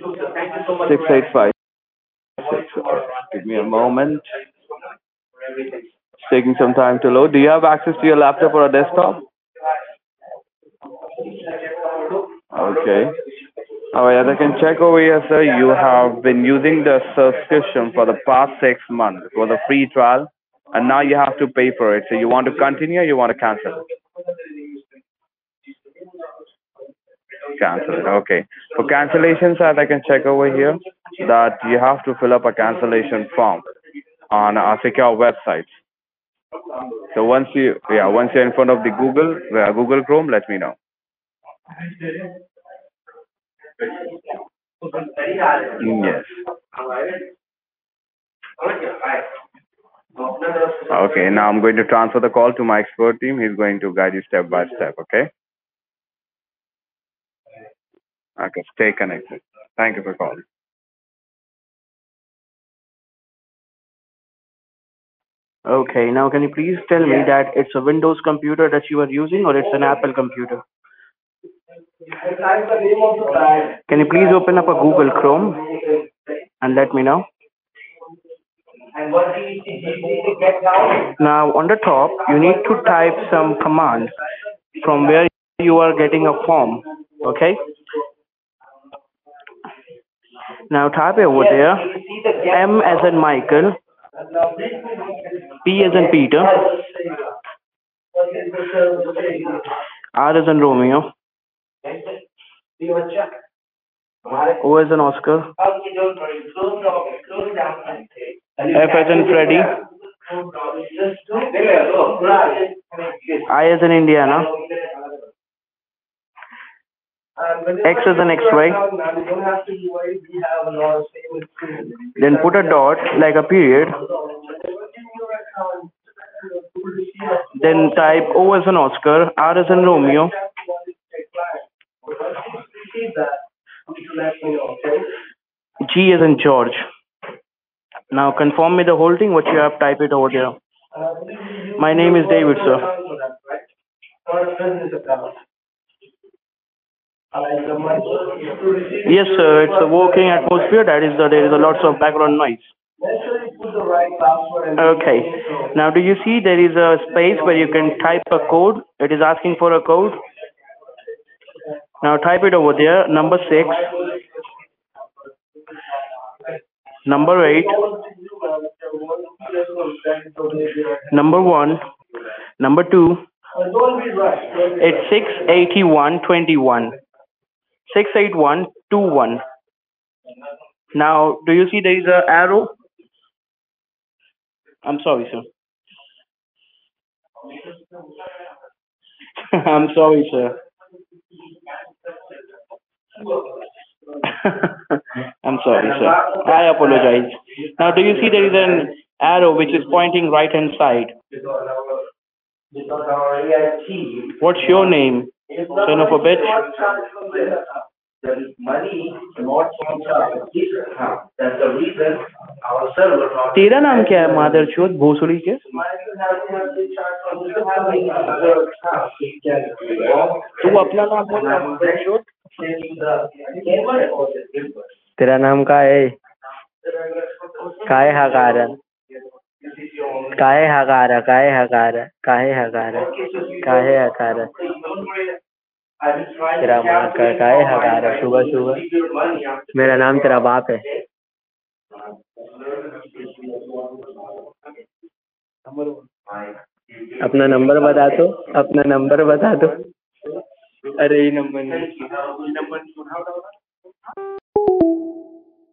6856. Give me a moment. It's taking some time to load. Do you have access to your laptop or a desktop? Okay. All right, as I can check over here, sir, you have been using the subscription for the past 6 months. It was a free trial, and now you have to pay for it. So you want to continue or you want to cancel? Cancel it. Okay. For cancellations, as I can check over here, that you have to fill up a cancellation form on our secure website. So once you're in front of the Google Chrome, let me know. Yes. Okay. Now I'm going to transfer the call to my expert team. He's going to guide you step by step. Okay. Okay. Stay connected. Thank you for calling. Okay, now can you please tell me that it's a Windows computer that you are using or it's an Apple computer? Can you please open up a Google Chrome and let me know? Now on the top, you need to type some command from where you are getting a form. Okay? Now type over there M as in Michael, P as in Peter, R as in Romeo, O as in Oscar, F as in Freddy, I as in Indiana, X as in X-ray, then put a dot like a period, then type O as in Oscar, R as in Romeo, G as in George. Now confirm me the whole thing, what you have typed it over there. My name is David, sir. Yes, sir, it's a working atmosphere. There is a lots of background noise. Okay. Now do you see there is a space where you can type a code? It is asking for a code. Now type it over there. Number 6, number 8, number 1, number 2. It's 68121. 68121. Now, do you see there is a arrow? I'm sorry, sir. I'm sorry, sir. I'm sorry, sir. I apologize. Now, do you see there is an arrow which is pointing right hand side? What's your name? Son of a bitch. तेरा नाम क्या है मादरचोद भोसड़ी के? तू अपना नाम बोल मादरचोद. तेरा नाम का है? काय हगारा काय हगारा काय हगारा काय हगारा काय हगारा तेरा माँ का काय हगारा सुबह सुबह. मेरा नाम तेरा बाप है. अपना नंबर बता दो. अपना नंबर बता दो. अरे ये नंबर नहीं.